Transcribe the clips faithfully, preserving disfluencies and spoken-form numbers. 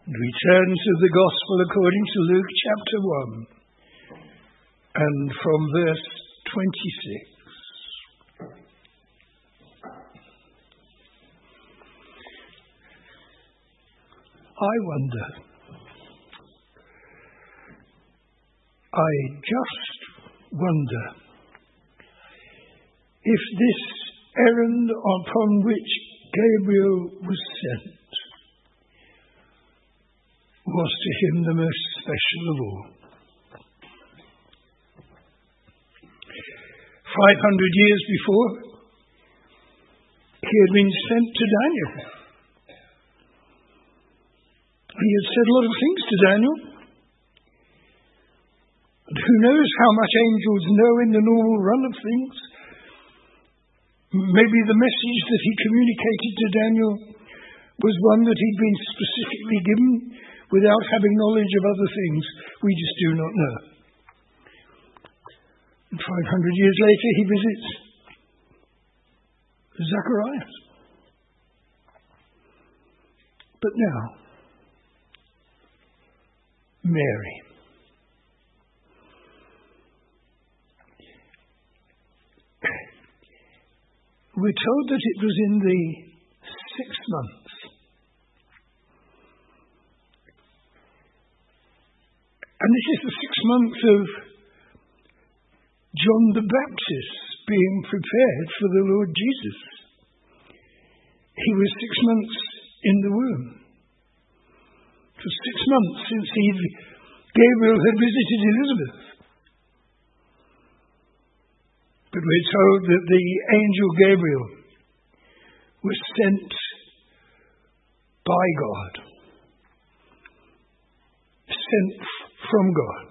We turn to the Gospel according to Luke chapter one, and from verse twenty-six. I wonder, I just wonder, if this errand upon which Gabriel was sent was to him the most special of all. Five hundred years before, he had been sent to Daniel. He had said a lot of things to Daniel. And who knows how much angels know in the normal run of things? Maybe the message that he communicated to Daniel was one that he'd been specifically given without having knowledge of other things we just do not know. And five hundred years later, he visits Zacharias. But now, Mary. We're told that it was in the sixth month. And this is the sixth month of John the Baptist being prepared for the Lord Jesus. He was six months in the womb. It was six months since he, Gabriel had visited Elizabeth. But we're told that the angel Gabriel was sent by God, sent from God.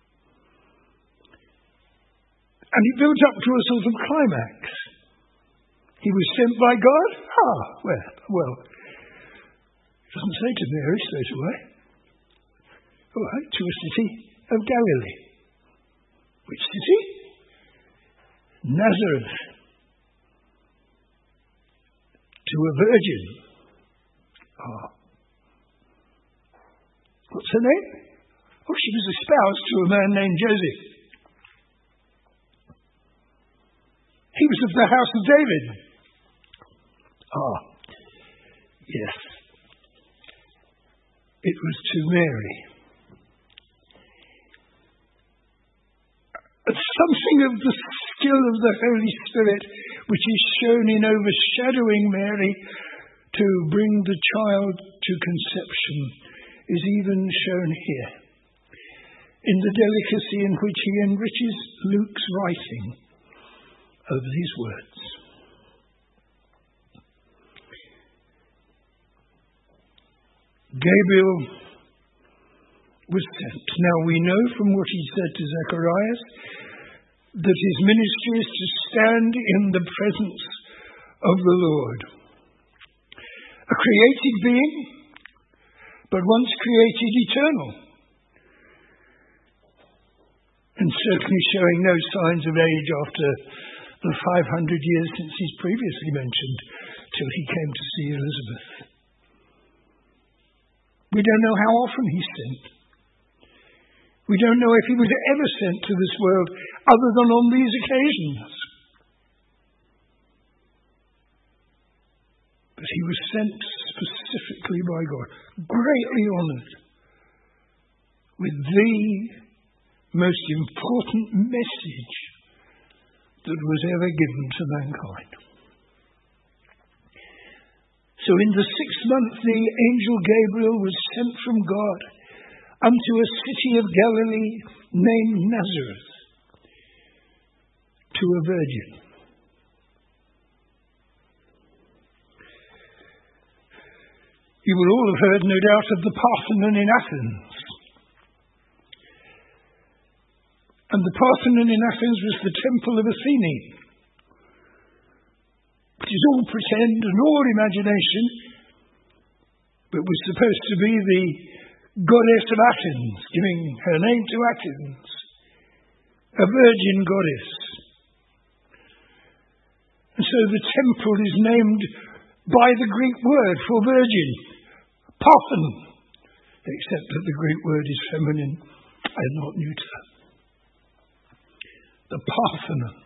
And he built up to a sort of climax. He was sent by God? Ah, well, well, it doesn't say to Mary straight away. All right, to a city of Galilee. Which city? Nazareth. To a virgin. Ah. What's her name? Oh, she was espoused to a man named Joseph. He was of the house of David. Ah, yes. It was to Mary. Something of the skill of the Holy Spirit, which is shown in overshadowing Mary to bring the child to conception, is even shown here, in the delicacy in which he enriches Luke's writing of these words. Gabriel was sent. Now we know from what he said to Zacharias that his ministry is to stand in the presence of the Lord. A created being, but once created eternal. And certainly showing no signs of age after the five hundred years since he's previously mentioned, till he came to see Elizabeth. We don't know how often he's sent. We don't know if he was ever sent to this world other than on these occasions. But he was sent specifically by God, greatly honoured, with the most important message that was ever given to mankind. So in the sixth month, the angel Gabriel was sent from God unto a city of Galilee named Nazareth, to a virgin. You will all have heard, no doubt, of the Parthenon in Athens. And the Parthenon in Athens was the temple of Athene, which is all pretend and all imagination, but was supposed to be the goddess of Athens, giving her name to Athens, a virgin goddess. And so the temple is named by the Greek word for virgin, Parthenon, except that the Greek word is feminine and not neuter. The Parthenon.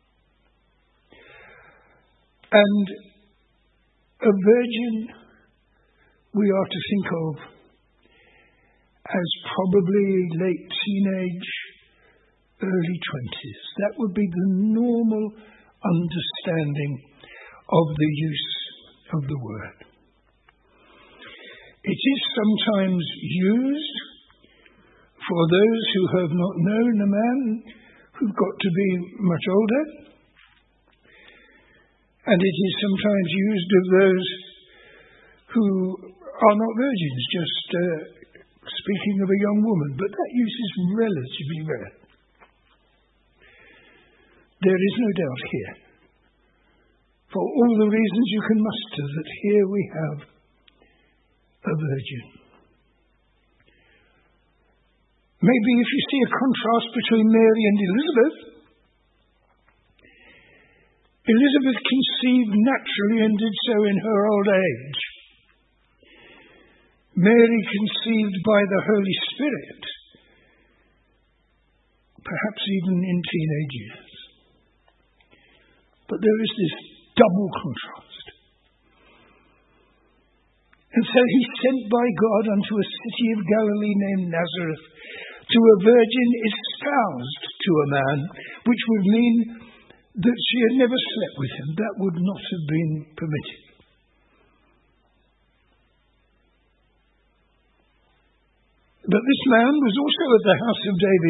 And a virgin we are to think of as probably late teenage, early twenties. That would be the normal understanding of the use of the word. It is sometimes used for those who have not known a man who got to be much older, and it is sometimes used of those who are not virgins, just uh, speaking of a young woman, but that use is relatively rare. There is no doubt here, for all the reasons you can muster, that here we have a virgin. Maybe if you see a contrast between Mary and Elizabeth, Elizabeth conceived naturally and did so in her old age. Mary conceived by the Holy Spirit, perhaps even in teenage years. But there is this double contrast. And so he sent by God unto a city of Galilee named Nazareth to a virgin espoused to a man, which would mean that she had never slept with him. That would not have been permitted. But this man was also of the house of David,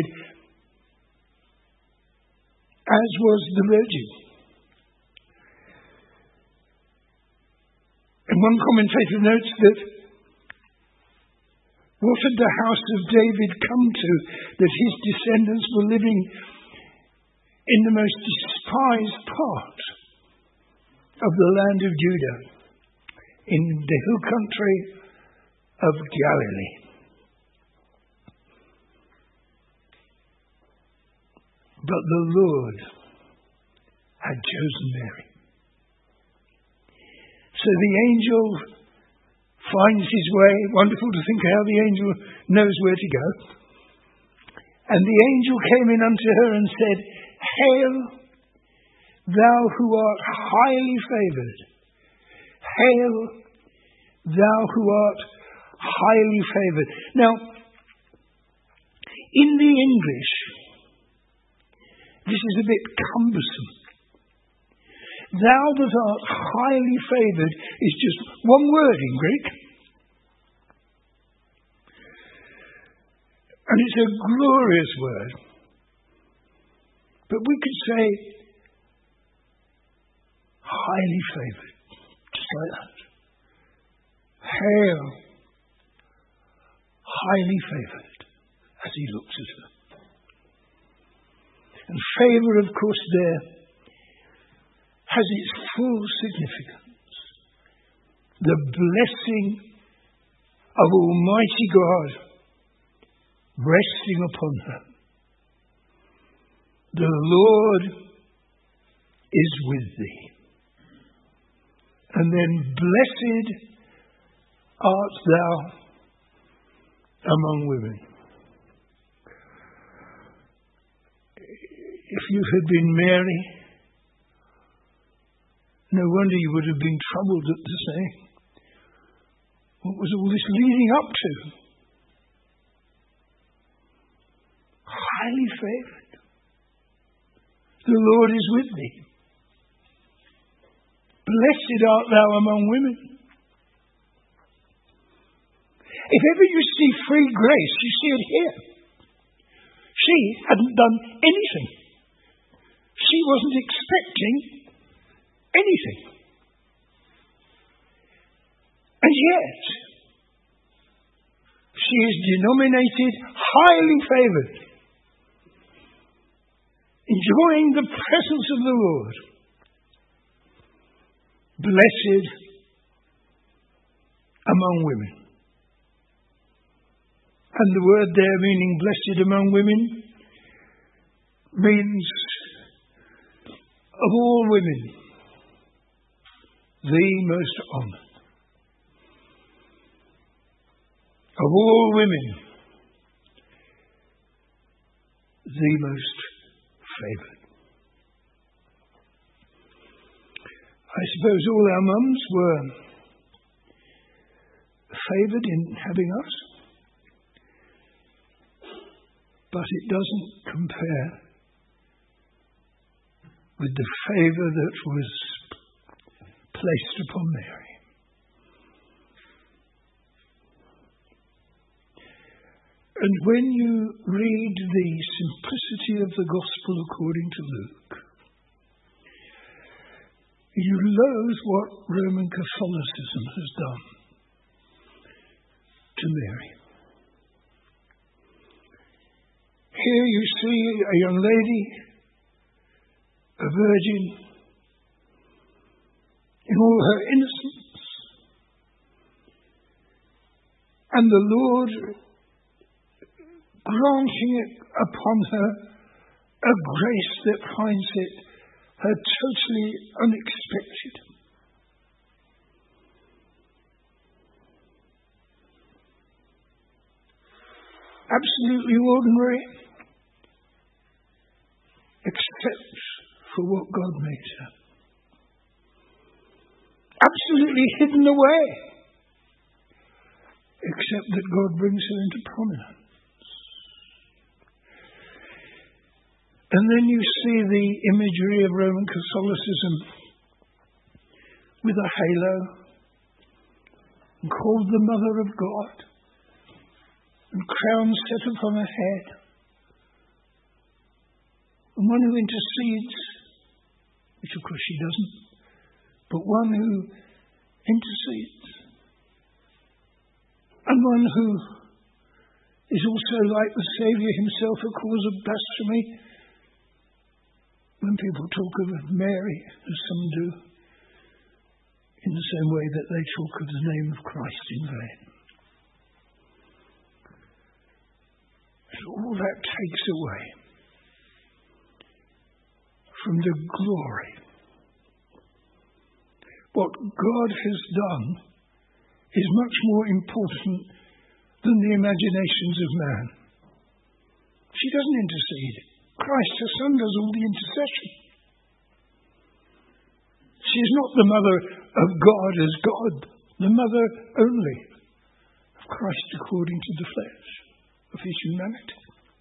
as was the virgin. And one commentator notes that what had the house of David come to, that his descendants were living in the most despised part of the land of Judah, in the hill country of Galilee. But the Lord had chosen Mary. So the angel finds his way. Wonderful to think how the angel knows where to go. And the angel came in unto her and said, Hail, thou who art highly favoured. Hail, thou who art highly favoured. Now, in the English, this is a bit cumbersome. Thou that art highly favoured is just one word in Greek. And it's a glorious word. But we could say highly favoured, just like that. Hail, highly favoured, as he looks at her. And favour, of course, there has its full significance. The blessing of Almighty God resting upon her. The Lord is with thee. And then blessed art thou among women. If you had been Mary, no wonder you would have been troubled at the saying. What was all this leading up to? Highly favoured. The Lord is with thee. Blessed art thou among women. If ever you see free grace, you see it here. She hadn't done anything. She wasn't expecting anything. And yet, she is denominated highly favoured, enjoying the presence of the Lord. Blessed among women. And the word there meaning blessed among women means of all women, the most honoured. of all women, the most favoured. I suppose all our mums were favoured in having us, but it doesn't compare with the favour that was placed upon Mary. And when you read the simplicity of the Gospel according to Luke, you loathe what Roman Catholicism has done to Mary. Here you see a young lady, a virgin, in all her innocence, and the Lord granting it upon her a grace that finds it her totally unexpected. Absolutely ordinary, except for what God made her. Absolutely hidden away, except that God brings her into prominence. And then you see the imagery of Roman Catholicism with a halo, and called the Mother of God, and crowns set upon her head, and one who intercedes, which of course she doesn't, but one who intercedes, and one who is also, like the Saviour himself, a cause of blasphemy. When people talk of Mary, as some do, in the same way that they talk of the name of Christ in vain. And all that takes away from the glory. What God has done is much more important than the imaginations of man. She doesn't intercede. Christ, her Son, does all the intercession. She is not the mother of God as God, the mother only of Christ according to the flesh of his humanity.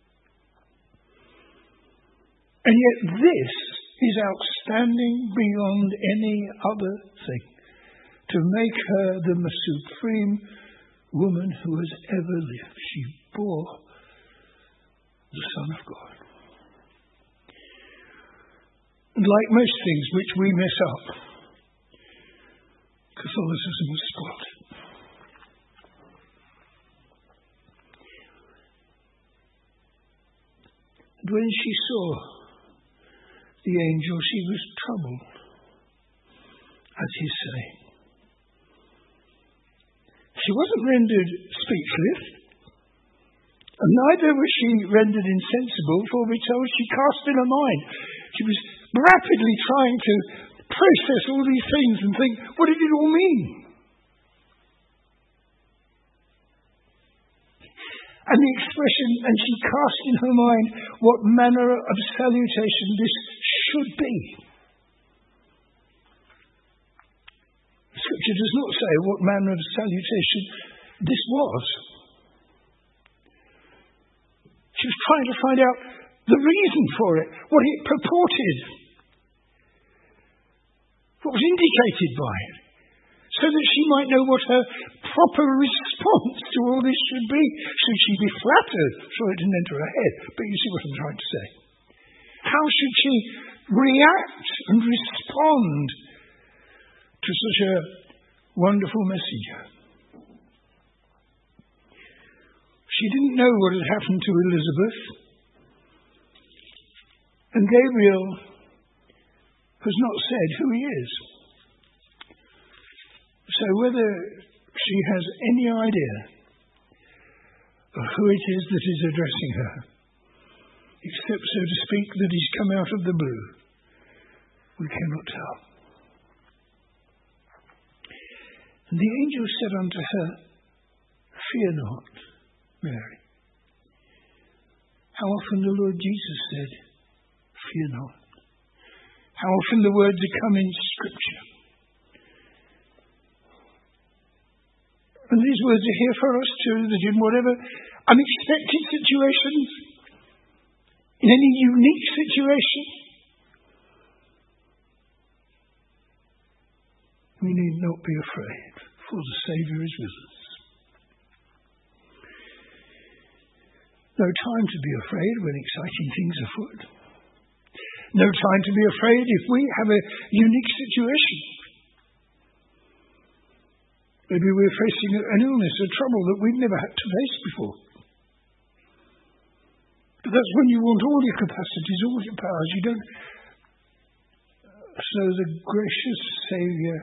And yet this is outstanding beyond any other thing, to make her the most supreme woman who has ever lived. She bore the Son of God. And like most things which we mess up, Catholicism has spoiled it. And when she saw the angel, she was troubled at his saying. She wasn't rendered speechless, and neither was she rendered insensible, for we're told she cast in her mind. She was rapidly trying to process all these things and think, what did it all mean? And the expression, and she cast in her mind what manner of salutation this should be. The Scripture does not say what manner of salutation this was. She was trying to find out the reason for it, what it purported, what was indicated by it, so that she might know what her proper response to all this should be. Should she be flattered? Sure, it didn't enter her head, but you see what I'm trying to say. How should she react and respond to such a wonderful messenger? She didn't know what had happened to Elizabeth, and Gabriel has not said who he is. So whether she has any idea of who it is that is addressing her, except, so to speak, that he's come out of the blue, we cannot tell. And the angel said unto her, Fear not, Mary. How often the Lord Jesus said, fear not. How often the words are come in Scripture. And these words are here for us too, that in whatever unexpected situations, in any unique situation, we need not be afraid, for the Saviour is with us. No time to be afraid when exciting things are afoot. No time to be afraid if we have a unique situation. Maybe we're facing an illness, a trouble that we've never had to face before. But that's when you want all your capacities, all your powers. You don't. So the gracious Saviour,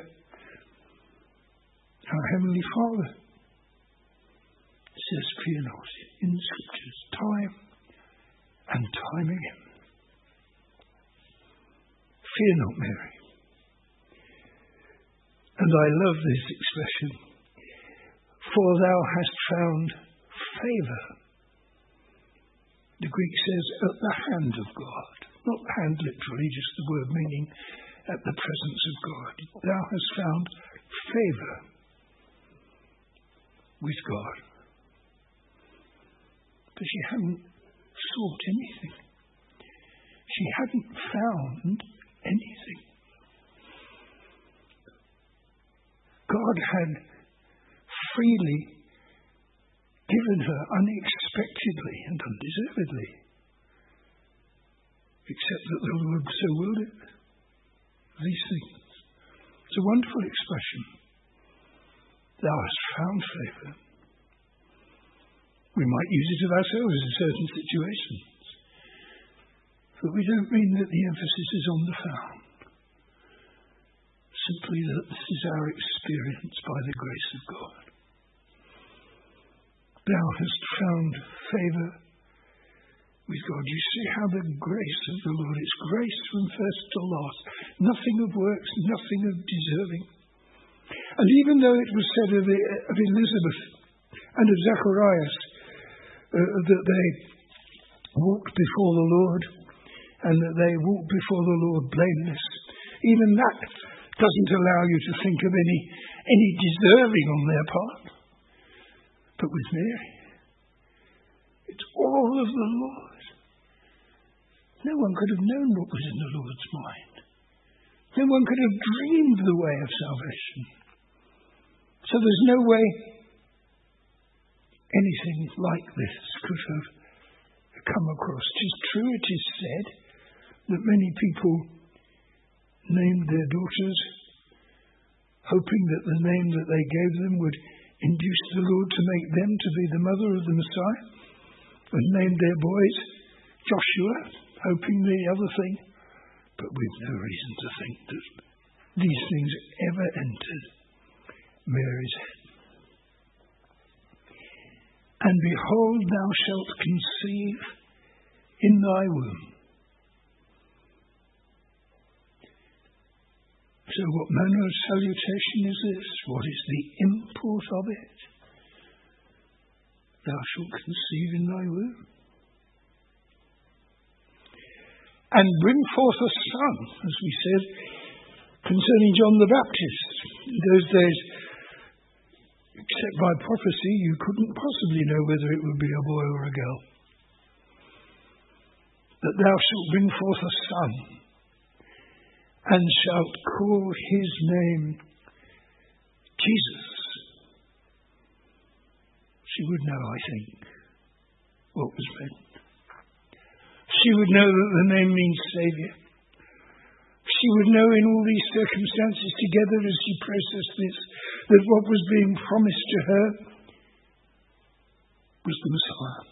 our Heavenly Father, says, fear not, in the Scriptures, time and time again. Fear not, Mary. And I love this expression, for thou hast found favour. The Greek says, at the hand of God. Not hand literally, just the word meaning at the presence of God. Thou hast found favour with God. But she hadn't sought anything. She hadn't found anything. God had freely given her unexpectedly and undeservedly, except that the Lord so willed it. These things. It's a wonderful expression. Thou hast found favour. We might use it of ourselves in certain situations. But we don't mean that the emphasis is on the found. Simply that this is our experience by the grace of God. Thou hast found favour with God. You see how the grace of the Lord is grace from first to last. Nothing of works, nothing of deserving. And even though it was said of, of Elizabeth and of Zacharias, Uh, that they walked before the Lord and that they walked before the Lord blameless. Even that doesn't allow you to think of any, any deserving on their part. But with Mary, it's all of the Lord. No one could have known what was in the Lord's mind. No one could have dreamed the way of salvation. So there's no way anything like this could have come across. It is true, it is said, that many people named their daughters hoping that the name that they gave them would induce the Lord to make them to be the mother of the Messiah, and named their boys Joshua, hoping the other thing, but with no reason to think that these things ever entered Mary's head. And behold, thou shalt conceive in thy womb. So what manner of salutation is this? What is the import of it? Thou shalt conceive in thy womb. And bring forth a son, as we said, concerning John the Baptist. In those days, except by prophecy, you couldn't possibly know whether it would be a boy or a girl. That thou shalt bring forth a son, and shalt call his name Jesus. She would know, I think, what was meant. She would know that the name means Saviour. She would know in all these circumstances together as she processed this, that what was being promised to her was the Messiah.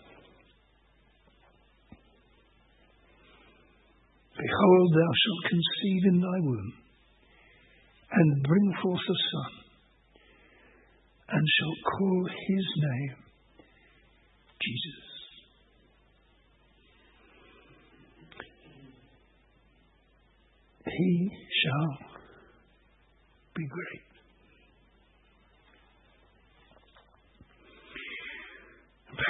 Behold, thou shalt conceive in thy womb, and bring forth a son, and shalt call his name Jesus. He shall be great.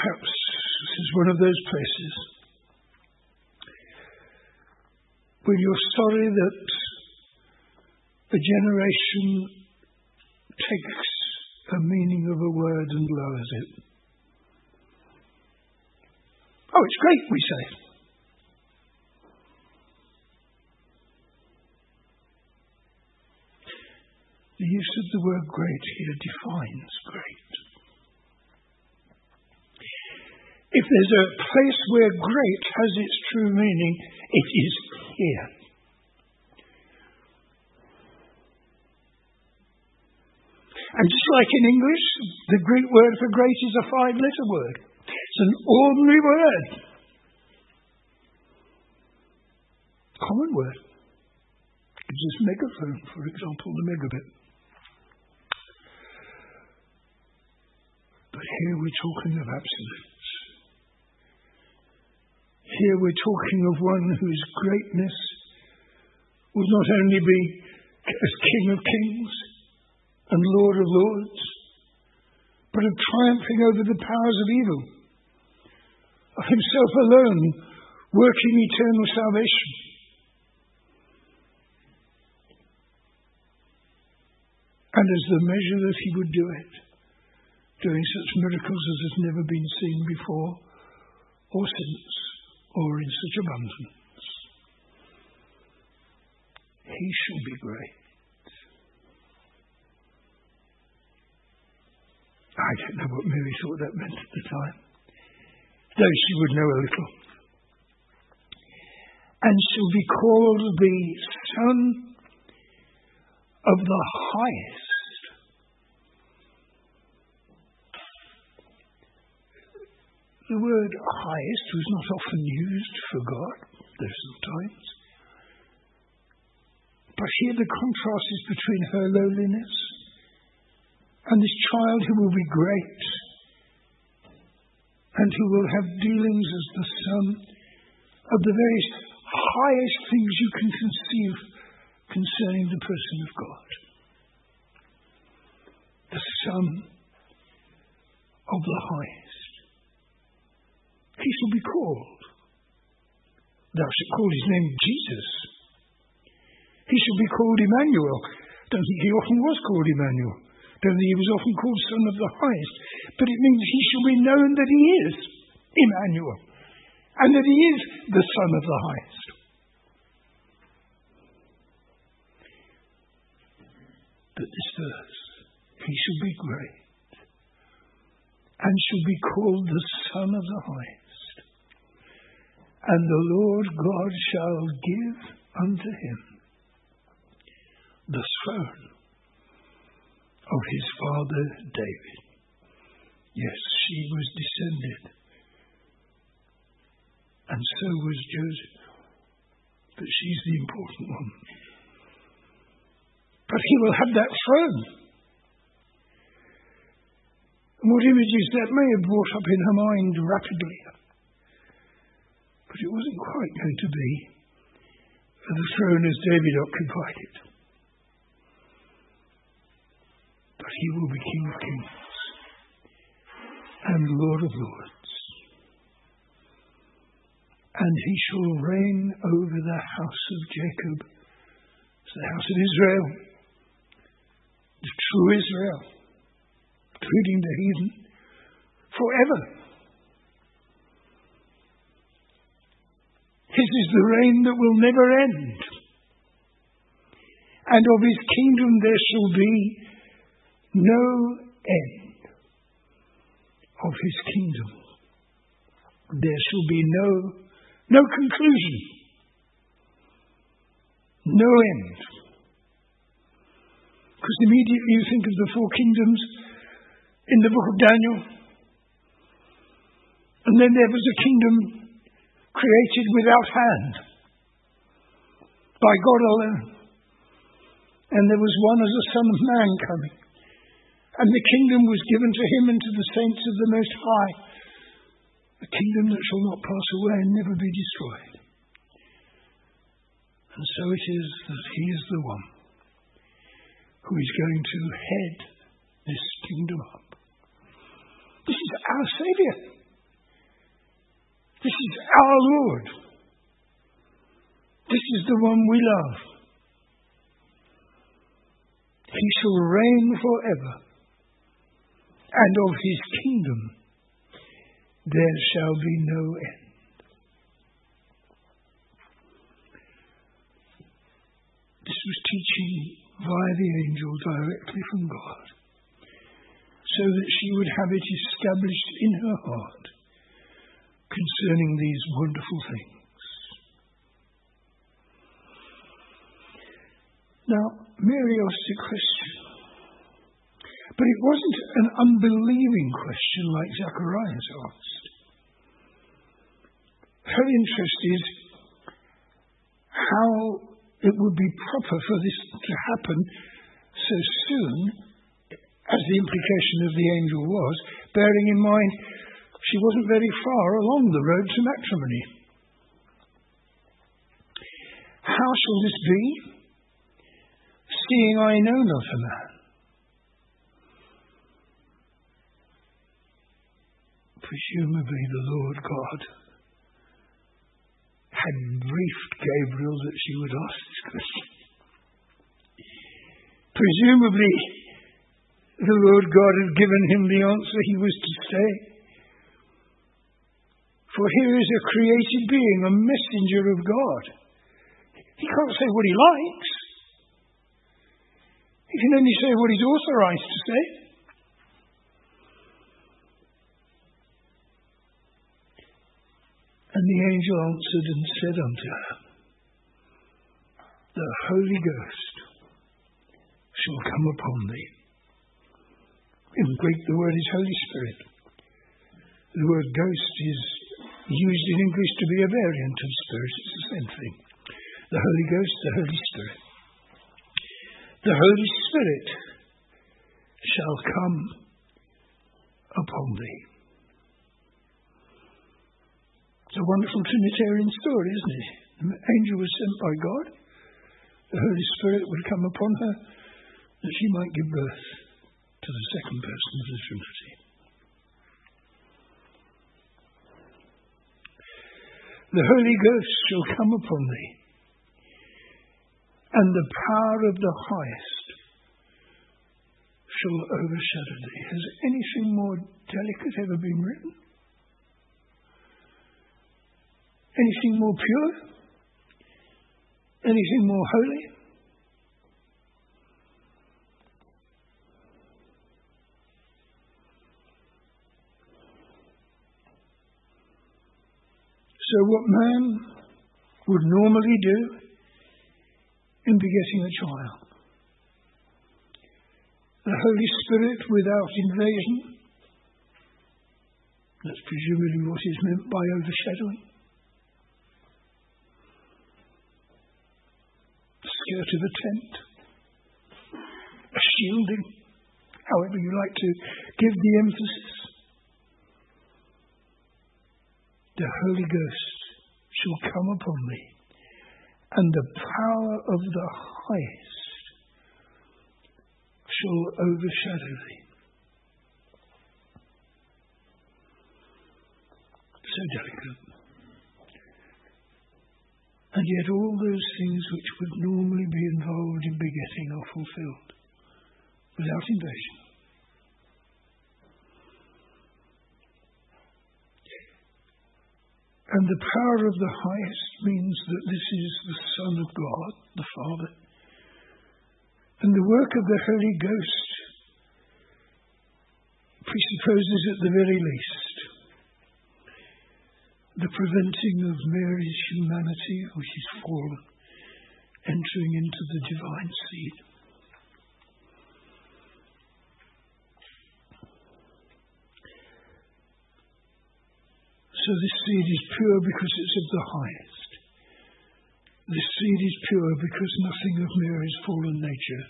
Perhaps this is one of those places when you're sorry that a generation takes a meaning of a word and lowers it. Oh, it's great, we say. The use of the word great here defines great. If there's a place where great has its true meaning, it is here. And just like in English, the Greek word for great is a five-letter word. It's an ordinary word. Common word. Gives us megaphone, for example, the megabit. But here we're talking of absolutes. Here we're talking of one whose greatness will not only be as King of Kings and Lord of Lords, but of triumphing over the powers of evil, of himself alone working eternal salvation. And as the measure that he would do it, doing such miracles as has never been seen before or since, or in such abundance. He shall be great. I don't know what Mary thought that meant at the time, though she would know a little. And shall be called the Son of the Highest. The word highest was not often used for God, though sometimes. But here the contrast is between her lowliness and this child who will be great and who will have dealings as the Son of the very highest things you can conceive concerning the person of God. The Son of the Highest. He shall be called. Thou shalt call his name Jesus. He shall be called Emmanuel. Don't think he often was called Emmanuel. Don't think he was often called Son of the Highest. But it means he shall be known that he is Emmanuel. And that he is the Son of the Highest. But this verse, he shall be great and shall be called the Son of the Highest. And the Lord God shall give unto him the throne of his father David. Yes, she was descended, and so was Joseph, but she's the important one. But he will have that throne. And what images that may have brought up in her mind rapidly. But it wasn't quite going to be the throne as David occupied it. But he will be King of Kings and Lord of Lords. And he shall reign over the house of Jacob, the house of Israel, the true Israel, including the heathen, forever. His is the reign that will never end. And of his kingdom there shall be no end. Of his kingdom there shall be no, no conclusion. No end. Because immediately you think of the four kingdoms in the book of Daniel. And then there was a kingdom created without hand by God alone. And there was one as a Son of Man coming. And the kingdom was given to him and to the saints of the Most High. A kingdom that shall not pass away and never be destroyed. And so it is that he is the one who is going to head this kingdom up. This is our Saviour. This is our Lord. This is the one we love. He shall reign forever, and of his kingdom there shall be no end. This was teaching via the angel directly from God, so that she would have it established in her heart concerning these wonderful things. Now, Mary asked a question, but it wasn't an unbelieving question like Zacharias asked. Her interest is how it would be proper for this to happen so soon, as the implication of the angel was, bearing in mind she wasn't very far along the road to matrimony. How shall this be, seeing I know not a man? Presumably the Lord God had briefed Gabriel that she would ask this question. Presumably the Lord God had given him the answer he was to say. For here is a created being, a messenger of God. He can't say what he likes. He can only say what he's authorized to say. And the angel answered and said unto her, The Holy Ghost shall come upon thee. In Greek the word is Holy Spirit. The word ghost is used in English to be a variant of spirit. It's the same thing. The Holy Ghost, the Holy Spirit. The Holy Spirit shall come upon thee. It's a wonderful Trinitarian story, isn't it? The angel was sent by God. The Holy Spirit would come upon her that she might give birth to the second person of the Trinity. The Holy Ghost shall come upon thee, and the power of the highest shall overshadow thee. Has anything more delicate ever been written? Anything more pure? Anything more holy? So what man would normally do in begetting a child? The Holy Spirit without invasion. That's presumably what is meant by overshadowing. Skirt of a tent, a shielding, however you like to give the emphasis. The Holy Ghost shall come upon thee, and the power of the highest shall overshadow thee. So delicate. And yet all those things which would normally be involved in begetting are fulfilled without invasion. And the power of the highest means that this is the Son of God, the Father. And the work of the Holy Ghost presupposes at the very least the preventing of Mary's humanity, which is fallen, entering into the divine seed. So this seed is pure because it's of the highest. This seed is pure because nothing of Mary's fallen nature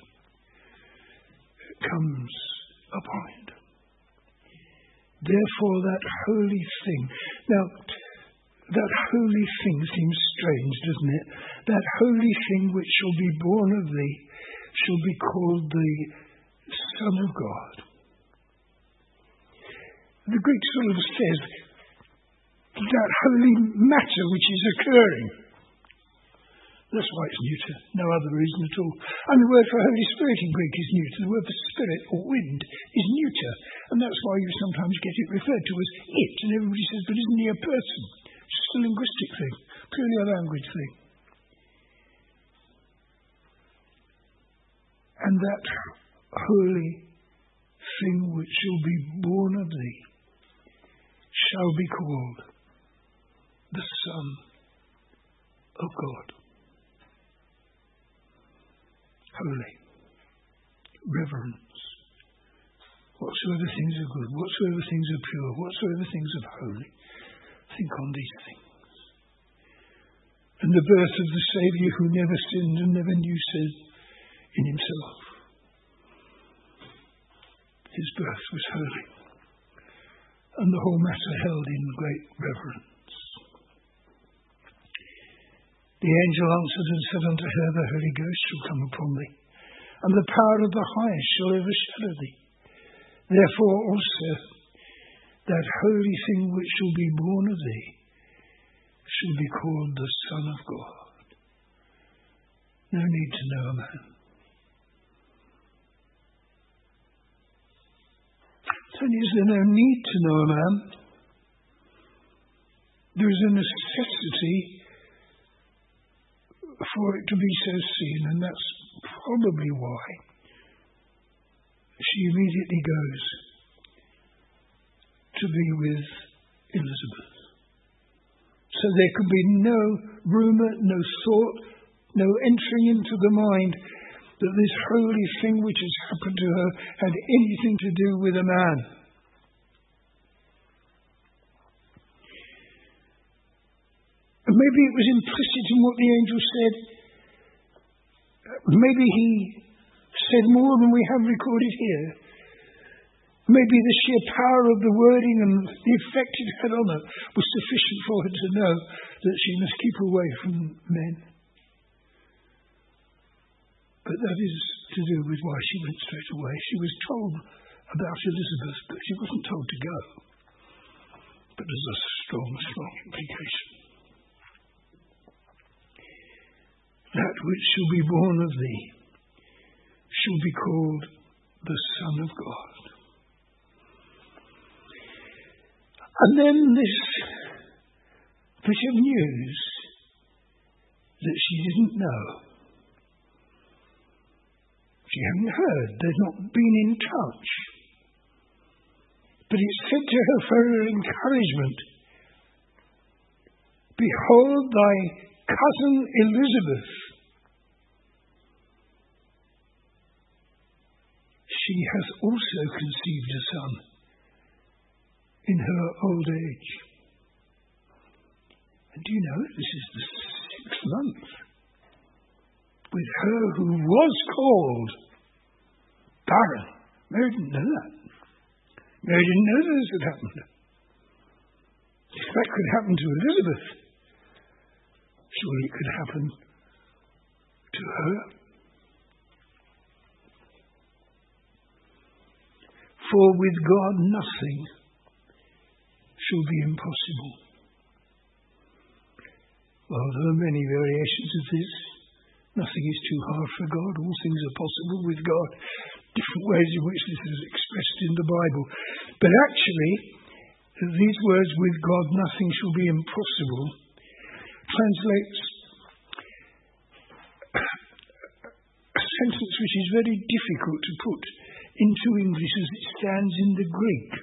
comes upon it. Therefore that holy thing. Now, that holy thing seems strange, doesn't it? That holy thing which shall be born of thee shall be called the Son of God. The Greek sort of says, that holy matter which is occurring. That's why it's neuter, no other reason at all. And the word for Holy Spirit in Greek is neuter. The word for spirit or wind is neuter. And that's why you sometimes get it referred to as it. And everybody says, but isn't he a person? It's just a linguistic thing, purely a language thing. And that holy thing which shall be born of thee shall be called the Son of God. Holy, reverence, whatsoever things are good, whatsoever things are pure, whatsoever things are holy, think on these things. And the birth of the Saviour who never sinned and never knew sin in himself. His birth was holy, and the whole matter held in great reverence. The angel answered and said unto her, the Holy Ghost shall come upon thee, and the power of the highest shall overshadow thee. Therefore also that holy thing which shall be born of thee shall be called the Son of God. No need to know a man. So is there no need to know a man? There is a necessity for it to be so seen, and that's probably why she immediately goes to be with Elizabeth. So there could be no rumour, no thought, no entering into the mind that this holy thing which has happened to her had anything to do with a man. And maybe it was implicit in what the angel said. Maybe he said more than we have recorded here. Maybe the sheer power of the wording and the effect it had on her was sufficient for her to know that she must keep away from men. But that is to do with why she went straight away. She was told about Elizabeth, but she wasn't told to go. But there's a strong, strong implication. That which shall be born of thee shall be called the Son of God. And then this bit of news that she didn't know. She hadn't heard. They'd not been in touch. But it said to her for her encouragement, behold thy cousin Elizabeth. She has also conceived a son in her old age. And do you know, this is the sixth month with her who was called barren. Mary didn't know that. Mary didn't know this had happened. If that could happen to Elizabeth, surely it could happen to her. For with God nothing shall be impossible. Well, there are many variations of this. Nothing is too hard for God. All things are possible with God. Different ways in which this is expressed in the Bible. But actually, these words, with God nothing shall be impossible, translates a sentence which is very difficult to put into English as it stands in the Greek.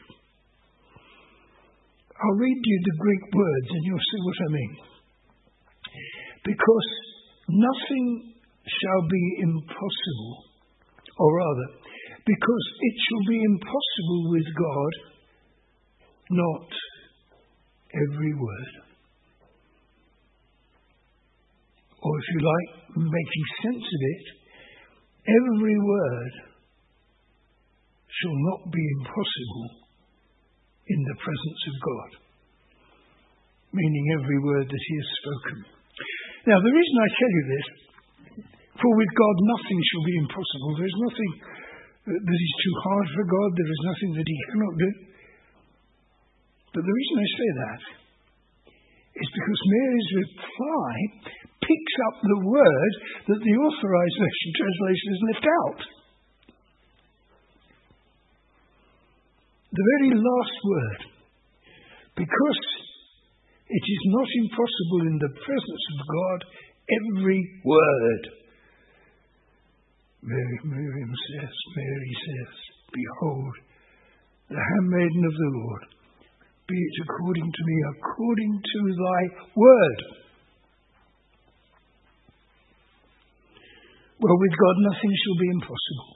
I'll read you the Greek words and you'll see what I mean. Because nothing shall be impossible, or rather, because it shall be impossible with God, not every word. Or if you like, making sense of it, every word shall not be impossible in the presence of God. Meaning every word that he has spoken. Now, the reason I tell you this, for with God nothing shall be impossible. There is nothing that is too hard for God. There is nothing that he cannot do. But the reason I say that is because Mary's reply picks up the word that the Authorized Version translation has left out. The very last word. Because it is not impossible in the presence of God, every word. Mary, Miriam says, Mary says, behold, the handmaiden of the Lord, be it according to me, according to thy word. Well, with God nothing shall be impossible.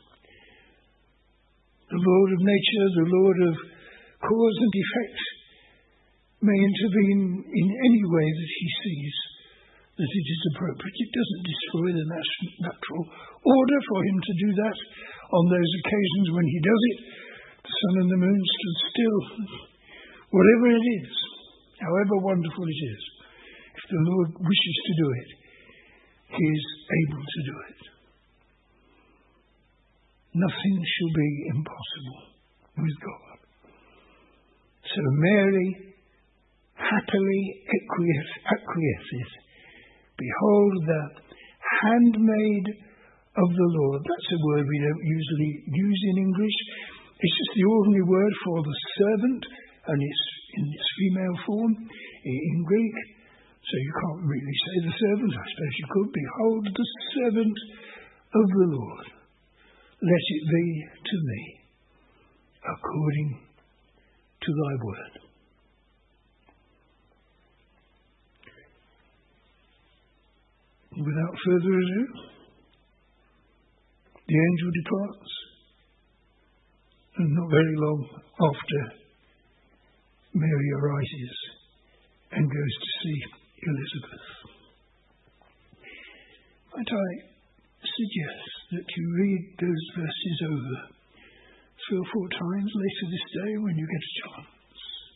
The Lord of nature, the Lord of cause and effect, may intervene in any way that he sees that it is appropriate. It doesn't destroy the natural order for him to do that. On those occasions when he does it, the sun and the moon stood still. Whatever it is, however wonderful it is, if the Lord wishes to do it, he is able to do it. Nothing shall be impossible with God. So Mary happily acquiesces. Behold, the handmaid of the Lord. That's a word we don't usually use in English. It's just the ordinary word for the servant, and it's in its female form in Greek. So you can't really say the servant. I suppose you could. Behold, the servant of the Lord. Let it be to me according to thy word. Without further ado, the angel departs, and not very long after, Mary arises and goes to see Elizabeth. Might I suggest that you read those verses over three or four times later this day when you get a chance.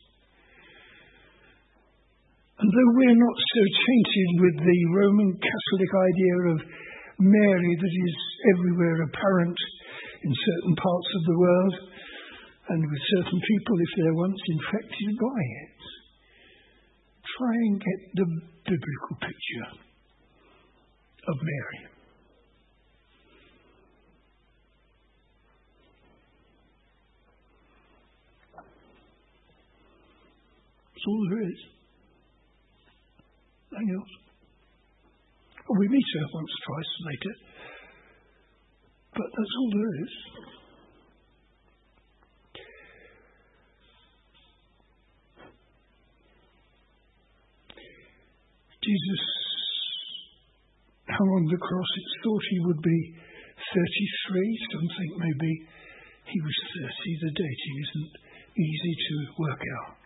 And though we're not so tainted with the Roman Catholic idea of Mary that is everywhere apparent in certain parts of the world, and with certain people if they're once infected by it, try and get the biblical picture of Mary. That's all there is. Nothing else. Well, we meet her once or twice later, but that's all there is. Jesus hung on the cross. It's thought he would be thirty-three. Some think maybe he was thirty. The dating isn't easy to work out.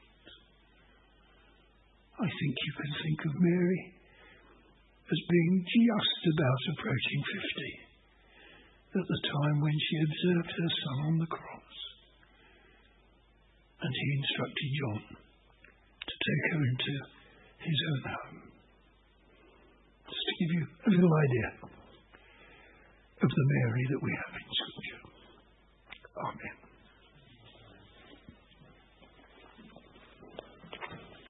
I think you can think of Mary as being just about approaching fifty at the time when she observed her son on the cross. And he instructed John to take her into his own home. Just to give you a little idea of the Mary that we have in